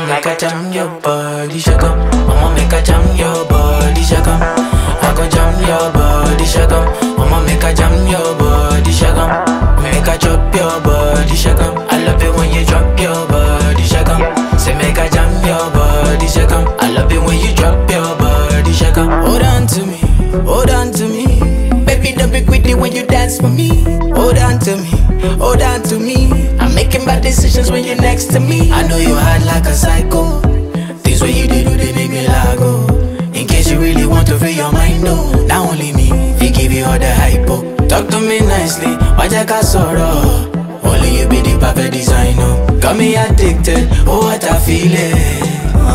Make a jam your body, shake up. I'ma make a jam your body, shake up. I go jam your body, shake up. I'ma make a jam your body, shake up. Make a drop your body, shake up. I love it when you drop your body, shake up. Say make a jam your body, shake up. I love it when you drop your body, shake up. Hold on to me, hold on to me. Baby, don't be quick when you dance for me. Hold on to me, hold on to me. I'm making bad decisions when you're next to me. I know you hard like a psycho. Things what you do, they make me lago. In case you really want to free your mind, no. Not only me, they give you all the hypo. Talk to me nicely, why you got sorrow? Only you be the perfect designer. Got me addicted, oh what I feel it.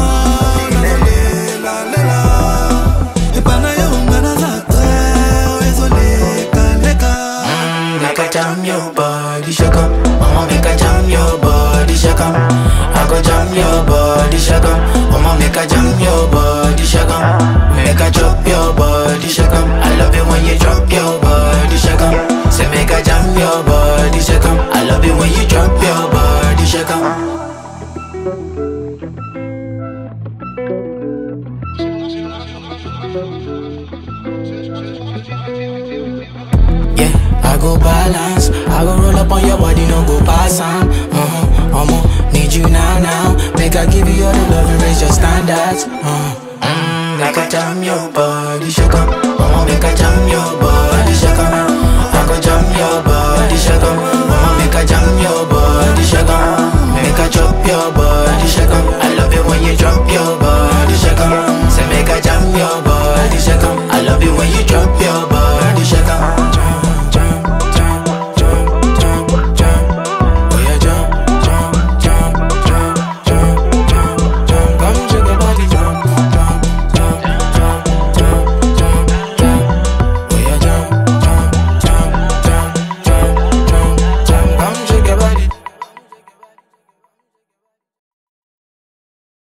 Make a jam your body, shake up. Mama make a jam your body, shake up. I go jam your body, shake up. Mama make a jam your body, shake up. Make a drop your body, shake up. I love it when you drop your body, shake up. Say make a jam your body, shake up. I love it when you drop your body, shake up. I go balance, I go roll up on your body, no go pass on. I'ma need you now. Make I give you all the love and raise your standards. Make I jam your body, shake up. I'ma make I jam your body, shake up. I go jam your body, shake up. I'ma make I jam your body, shake up. Make I drop your body, shake up. I love it when you drop your body, shake up. Say make I jam your body, shake up. I love it when you drop your